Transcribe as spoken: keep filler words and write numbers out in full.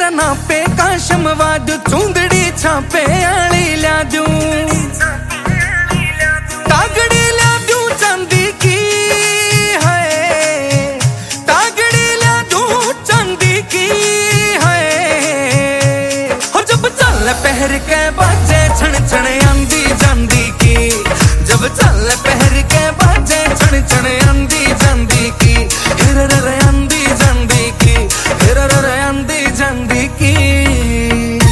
नापे काशम वाद चूंदड़ी छापे आली ल्या दूं तागड़ी ल्या दूं चांदी की है तागड़ी ल्या दूं चांदी की है हो जब चल पहर के